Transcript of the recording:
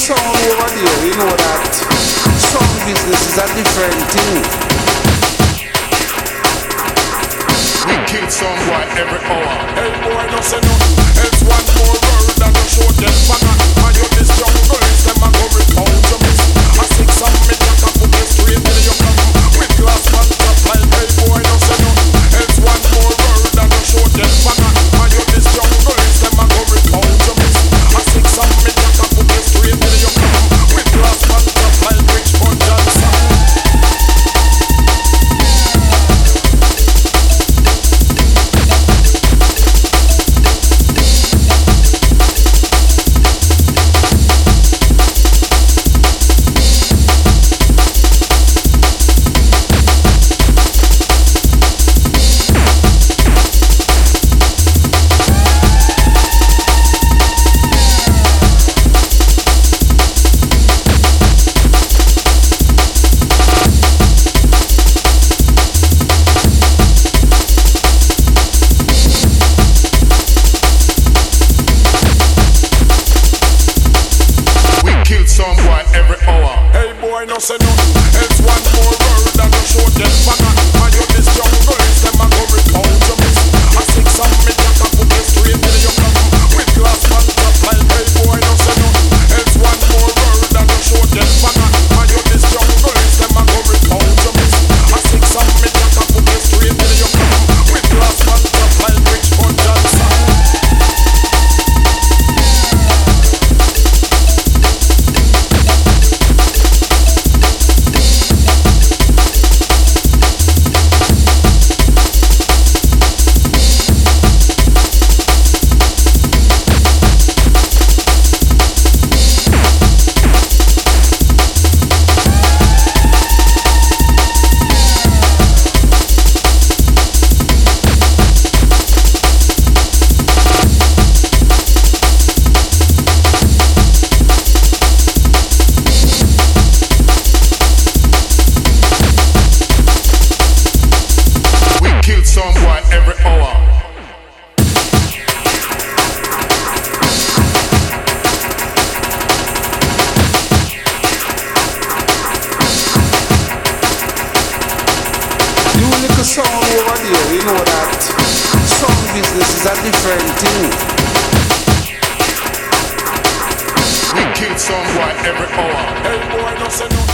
sound over there, you know that sound business is a different thing. We kill some boy every hour. Hey boy, no say nothing. Else one more word and you show them banger. And you this jungle is them a go report to miss. I stick some me jack and put you straight till you come. With glass man top like hey boy, no say nothing. Else one more word and you show them banger. And you this jungle is them a go report to miss. I stick some me jack and put you straight till you come. With glass man top like Richmond Johnson. No say nothing. Else one more word and you show them banger. And you this jungle is them a go recount to miss. I stick some me jack and put you straight till you come. With glass man top like hey boy, no say nothing. Else one more word and you show them banger. And you this jungle is them a go recount to miss. I stick some me jack and put you straight till you come. With glass man top like Richmond Johnson. Some boy every hour. You little sound over there, you know that sound business is a different thing. We kill some boy every hour. Hey boy, no say nothing.